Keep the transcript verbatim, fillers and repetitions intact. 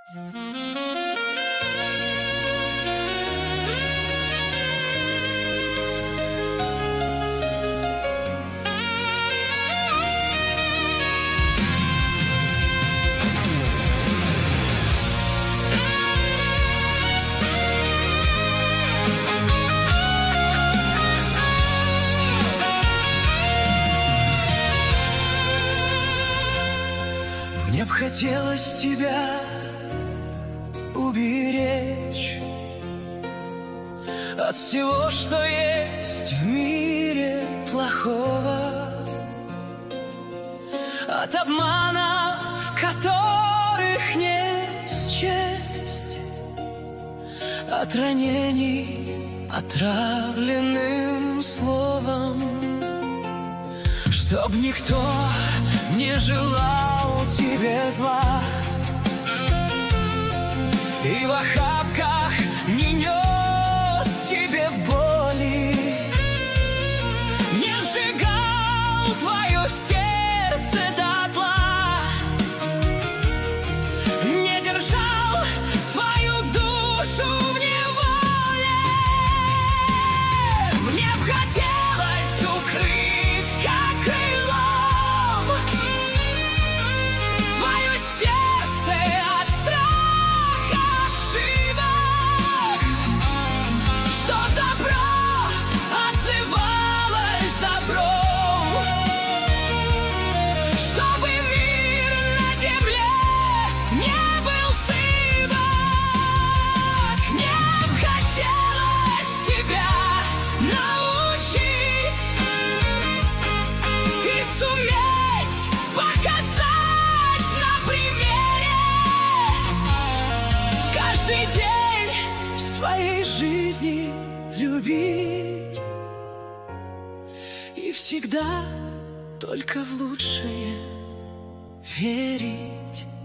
Мне б хотелось тебя уберечь от всего, что есть в мире плохого, от обманов, в которых есть честь, от ранений, отравленным словом, чтоб никто не желал тебе зла и в охапках не нес тебе боли, не сжигал твое сердце дотла, не держал твою душу в неволе. Мне б хотелось укрыть как крылом твое сердце от страха ошибок, что добро отзывалось добром, чтобы мир на земле не был сыбок. Мне б хотелось тебя научить и суметь показать на примере каждый день в своей жизни любить и всегда только в лучшее верить.